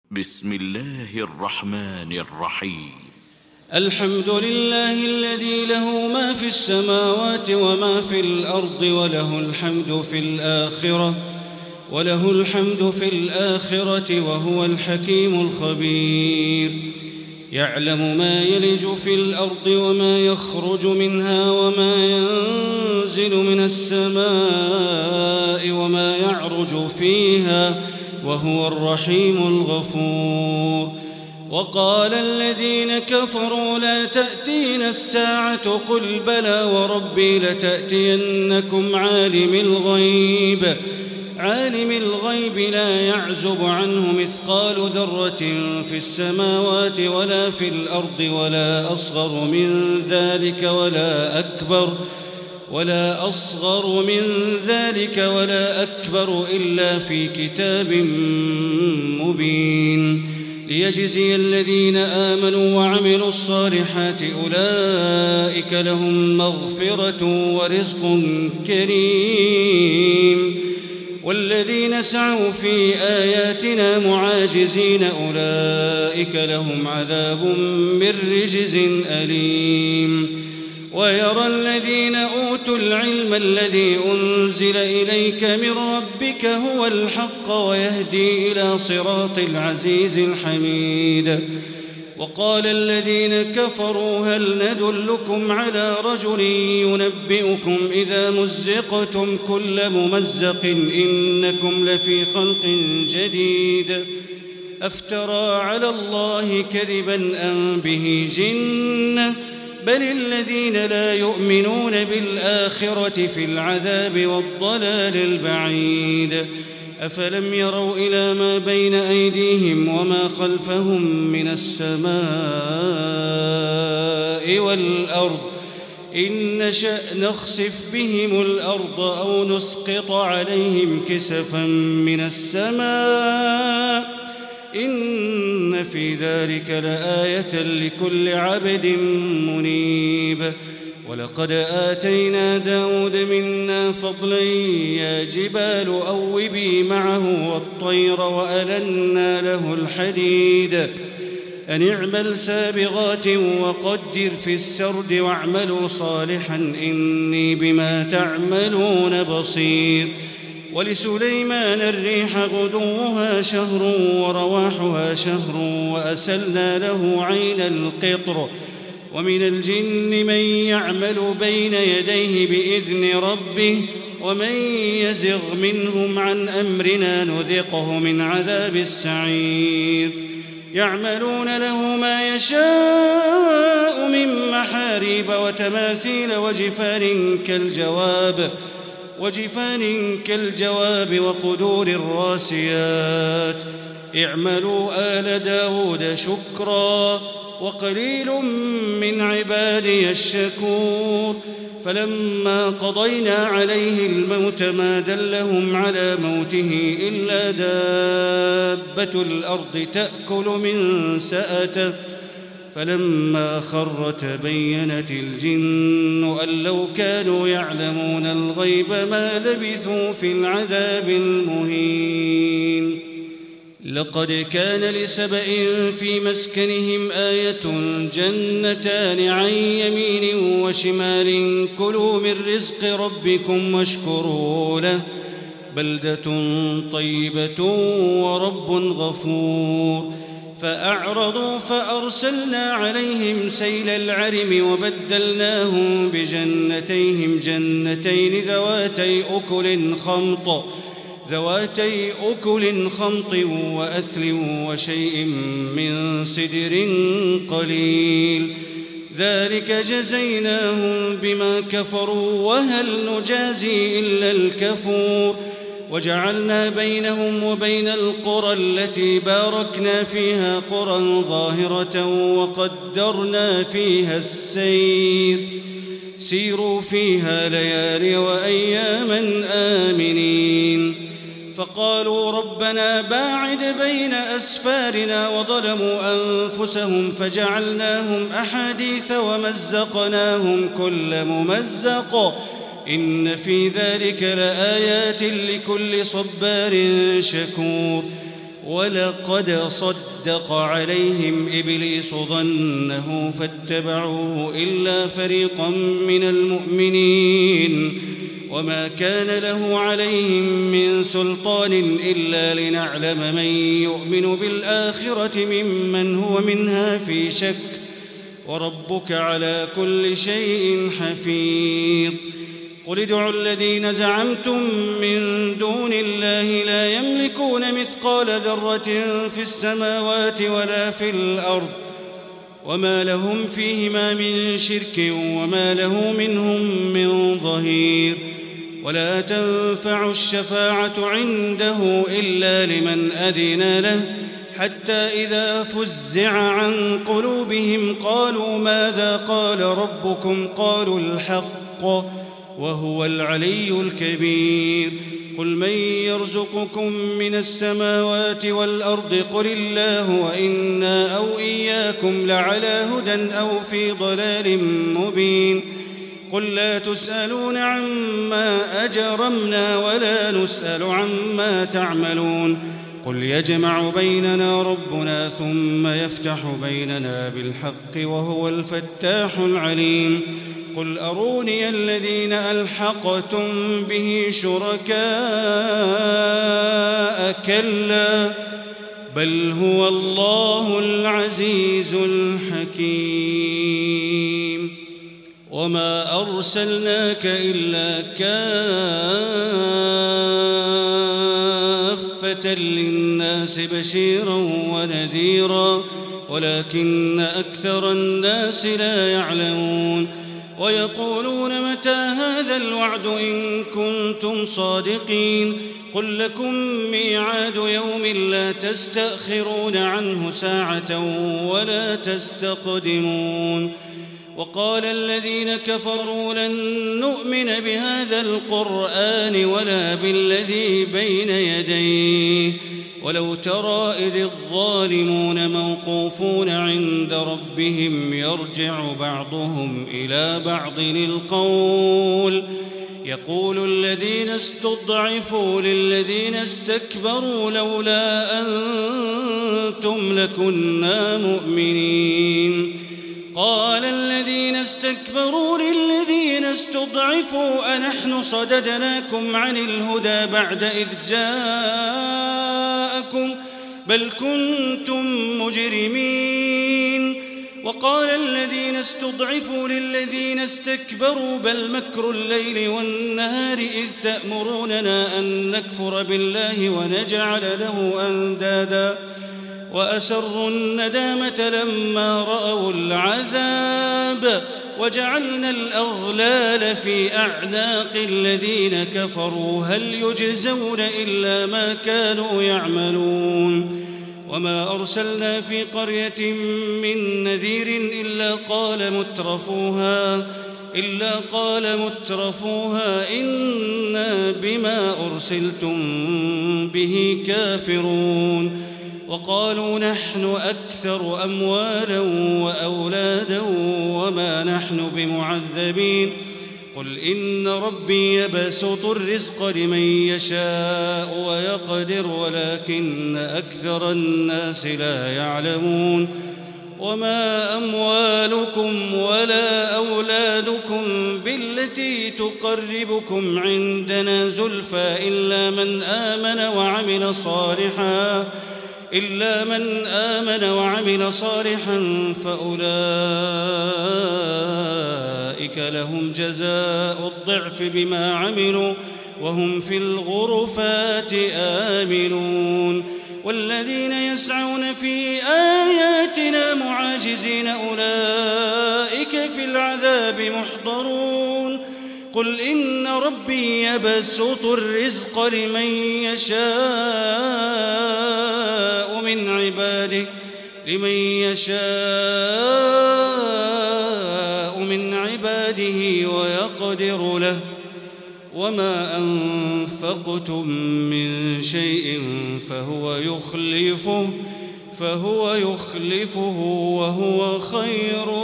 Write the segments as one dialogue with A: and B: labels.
A: بسم الله الرحمن الرحيم.
B: الحمد لله الذي له ما في السماوات وما في الأرض وله الحمد في الآخرة وهو الحكيم الخبير. يعلم ما يلج في الأرض وما يخرج منها وما ينزل من السماء وما يعرج فيها وهو الرحيم الغفور. وقال الذين كفروا لا تأتينا الساعة قل بلى وربي لتأتينكم عالم الغيب لا يعزب عنه مثقال ذرة في السماوات ولا في الأرض ولا أصغر من ذلك ولا أكبر إلا في كتاب مبين. ليجزي الذين آمنوا وعملوا الصالحات أولئك لهم مغفرة ورزق كريم. والذين سعوا في آياتنا معاجزين أولئك لهم عذاب من رجز أليم. ويرى الذين أوتوا العلم الذي أنزل إليك من ربك هو الحق ويهدي إلى صراط العزيز الحميد. وقال الذين كفروا هل ندلكم على رجل ينبئكم إذا مزقتم كل ممزق إنكم لفي خلق جديد أفترى على الله كذبا أم به جنة بل الذين لا يؤمنون بالآخرة في العذاب والضلال البعيد. أفلم يروا إلى ما بين أيديهم وما خلفهم من السماء والأرض إن نشأ نخسف بهم الأرض أو نسقط عليهم كسفا من السماء إن في ذلك لآية لكل عبد منيب. ولقد آتينا داود منا فضلا يا جبال أوبي معه والطير وألنا له الحديد أن اعمل سابغات وقدر في السرد واعملوا صالحا إني بما تعملون بصير. ولسليمان الريح غدوها شهر ورواحها شهر وأسلنا له عين القطر. ومن الجن من يعمل بين يديه بإذن ربه ومن يزغ منهم عن أمرنا نذقه من عذاب السعير. يعملون له ما يشاء من محاريب وتماثيل وجفان كالجواب وقدور الراسيات. اعملوا آل داود شكرا وقليل من عبادي الشكور. فلما قضينا عليه الموت ما دلهم على موته إلا دابة الأرض تأكل من سأته فلما خر تبينت الجن أن لو كانوا يعلمون الغيب ما لبثوا في العذاب المهين. لقد كان لسبإ في مسكنهم آية جنتان عن يمين وشمال كلوا من رزق ربكم واشكروا له بلدة طيبة ورب غفور. فأعرضوا فأرسلنا عليهم سيل العرم وبدلناهم بجنتيهم جنتين ذواتي أكل خمط وأثل وشيء من سدر قليل ذلك جزيناهم بما كفروا وهل نجازي إلا الكفور. وجعلنا بينهم وبين القرى التي باركنا فيها قرى ظاهرة وقدرنا فيها السير سيروا فيها ليالي وأياما آمنين. فقالوا ربنا باعد بين أسفارنا وظلموا أنفسهم فجعلناهم أحاديث ومزقناهم كل ممزق إن في ذلك لآيات لكل صبار شكور. ولقد صدق عليهم إبليس ظنه فاتبعوه إلا فريقا من المؤمنين وما كان له عليهم من سلطان إلا لنعلم من يؤمن بالآخرة ممن هو منها في شك وربك على كل شيء حفيظ قل ادعوا الذين زعمتم من دون الله لا يملكون مثقال ذرة في السماوات ولا في الأرض وما لهم فيهما من شرك وما له منهم من ظهير ولا تنفع الشفاعة عنده إلا لمن أذن له حتى إذا فزع عن قلوبهم قالوا ماذا قال ربكم قالوا الحق وهو العلي الكبير قل من يرزقكم من السماوات والأرض قل الله وإنا أو إياكم لعلى هدى أو في ضلال مبين قل لا تسألون عما أجرمنا ولا نسأل عما تعملون قل يجمع بيننا ربنا ثم يفتح بيننا بالحق وهو الفتاح العليم قل أروني الذين ألحقتم به شركاء كلا بل هو الله العزيز الحكيم وما أرسلناك إلا كافة للناس بشيرا ونذيرا ولكن أكثر الناس لا يعلمون ويقولون متى هذا الوعد إن كنتم صادقين قل لكم ميعاد يوم لا تستأخرون عنه ساعة ولا تستقدمون وقال الذين كفروا لن نؤمن بهذا القرآن ولا بالذي بين يديه ولو ترى إذ الظالمون موقوفون عند ربهم يرجع بعضهم إلى بعض القول يقول الذين استضعفوا للذين استكبروا لولا أنتم لكنا مؤمنين قال الذين استكبروا للذين استضعفوا أنحن صددناكم عن الهدى بعد إذ جاءكم بل كنتم مجرمين وقال الذين استضعفوا للذين استكبروا بل مكر الليل والنهار إذ تأمروننا أن نكفر بالله ونجعل له أندادا وأسروا الندامة لما رأوا العذاب وجعلنا الأغلال في أعناق الذين كفروا هل يجزون إلا ما كانوا يعملون وما أرسلنا في قرية من نذير إلا قال مترفوها إنا بما أرسلتم به كافرون وقالوا نحن أكثر أموالا وأولادا وما نحن بمعذبين قل إن ربي يبسط الرزق لمن يشاء ويقدر ولكن أكثر الناس لا يعلمون وما أموالكم ولا أولادكم بالتي تقربكم عندنا زلفى إلا من آمن وعمل صالحا فأولئك لهم جزاء الضعف بما عملوا وهم في الغرفات آمنون والذين يسعون في آياتنا معاجزين أولئك في العذاب محضرون قل إن ربي يبسط الرزق لمن يشاء من عباده ويقدر له وما أنفقتم من شيء فهو يخلفه وهو خير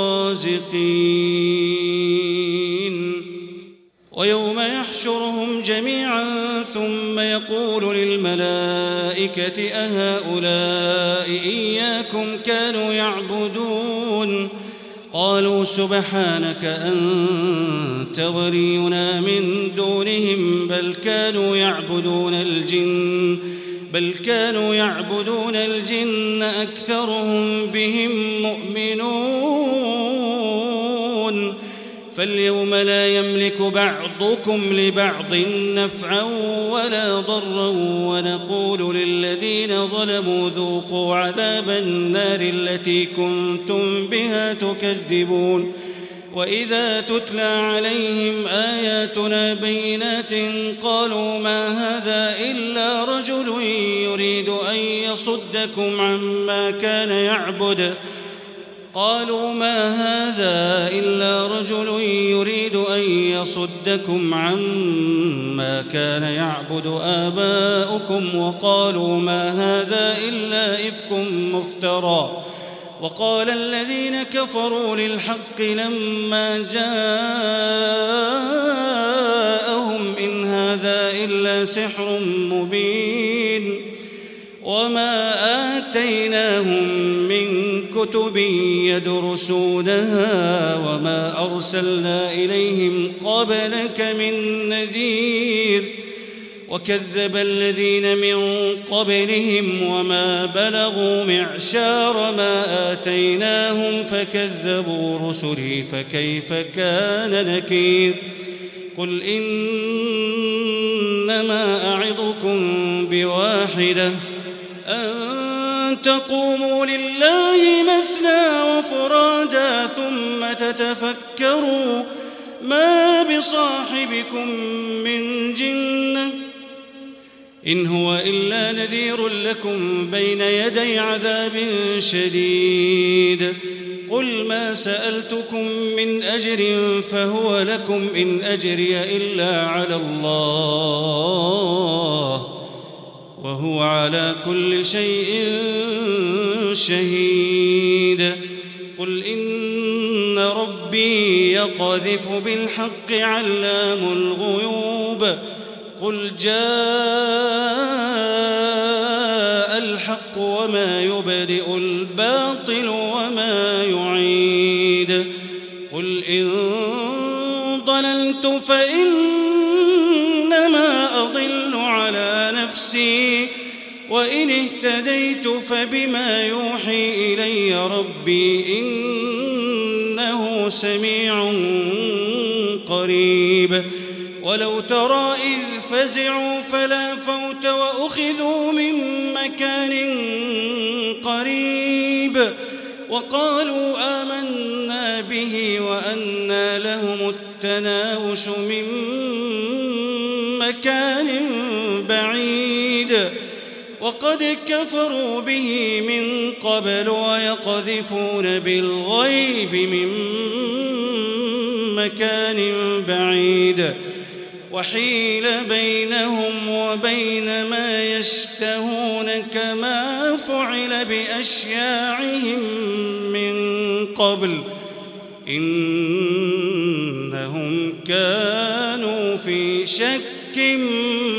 B: الرازقين ويوم يحشرهم جميعا ثم يقول للملائكة الملائكة أهؤلاء إياكم كانوا يعبدون قالوا سبحانك أنت ولينا من دونهم بل كانوا يعبدون الجن أكثرهم بهم مؤمنون فاليوم لا يملك بعضكم لبعض نفعا ولا ضرا ونقول للذين ظلموا ذوقوا عذاب النار التي كنتم بها تكذبون وإذا تتلى عليهم آياتنا بينات قالوا ما هذا إلا رجل يريد أن يصدكم عما كان يعبد آباؤكم وقالوا ما هذا إلا إفك مفترى وقال الذين كفروا للحق لما جاءهم إن هذا إلا سحر مبين وما آتيناهم من كتب يدرسونها وما أرسلنا إليهم قبلك من نذير وكذب الذين من قبلهم وما بلغوا معشار ما آتيناهم فكذبوا رسلي فكيف كان نكير قل إنما أعظكم بواحدة أن تقوموا لله مثنى وفرادا ثم تتفكروا ما بصاحبكم من جنة إن هو إلا نذير لكم بين يدي عذاب شديد قل ما سألتكم من أجر فهو لكم إن أجري إلا على الله وهو على كل شيء شهيد قل إن ربي يقذف بالحق علام الغيوب قل جاء الحق وما يبدئ الباطل وما يعيد قل إن ضللت فإنما أضل على نفسي وإن اهتديت فبما يوحي إلي ربي إنه سميع قريب ولو ترى إذ فزعوا فلا فوت وأخذوا من مكان قريب وقالوا آمنا به وأنى لهم التناوش من مكان بعيد وقد كفروا به من قبل ويقذفون بالغيب من مكان بعيد وحيل بينهم وبين ما يشتهون كما فعل بأشياعهم من قبل إنهم كانوا في شك